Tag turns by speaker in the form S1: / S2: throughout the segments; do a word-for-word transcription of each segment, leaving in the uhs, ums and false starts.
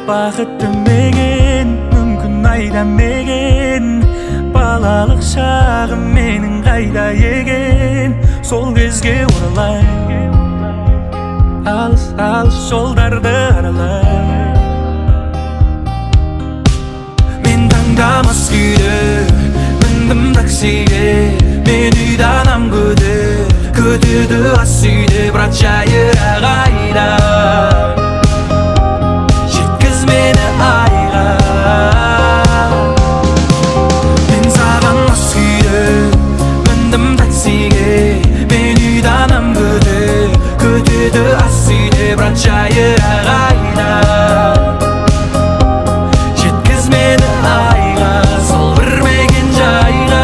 S1: бақытты меген, мүмкін айдамеген. Балалық шағым менің қайда еген, сол кезге оралай, алыс алыс жолдарды аралай. Мен таңдамас күйде міндім таксиге, мен үйданам көтер, көтеді ас үйде, брат жайырақ айда. Жеткіз мені айға, мен саған ас күйде міндім таксиге, мен үйданам көтер, көтеді ас үйде, брат жайырақ айда. Жеткіз мені айға, сол бірмеген жайға.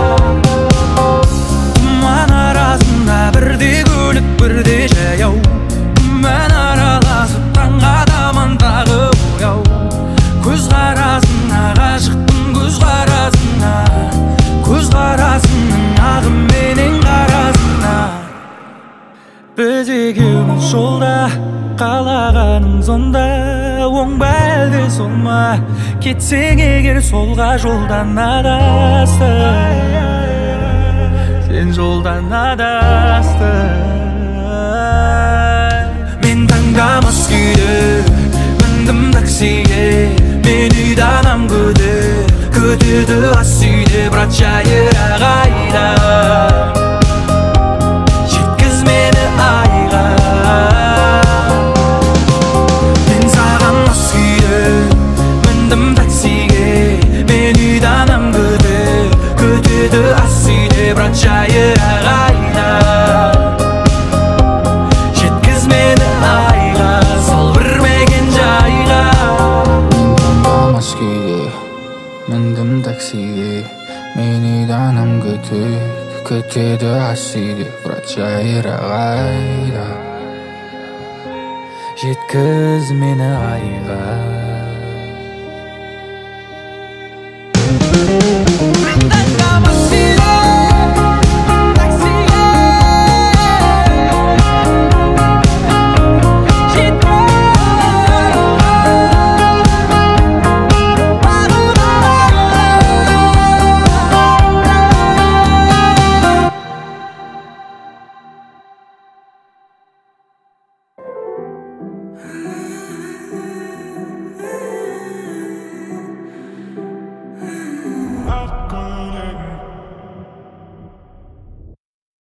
S1: Тұман арасында бірде көлік бірде жаяу, мен араласып таңға таман тағы ояу. Көз қарасыңа ғашықпын, көз қарасыңа, көз қарасыңның ағым менен қарасыңа. Біз екеуміз жолда, қалағаның сонда, оң ба әлде сол ма? Кетсең егер солға жолдан адастың, сен жолдан адастың. Мен таңдамас күйде міндім таксиге, мен үйданам көтер, көтеді ас үйде, брат жайырақ айда. Жеткіз мені айға, мен саған ас күйде міндім таксиге, мен үйданам көтер, көтеді ас үйде, брат жайырақ айда. Жеткіз мені айға, сол бірмеген жайға.
S2: Мен таңдамас күйде міндім таксиге, мен үйданам көтер, көтеді ас үйде, брат жайырақ айда.
S1: Жеткіз мені айға.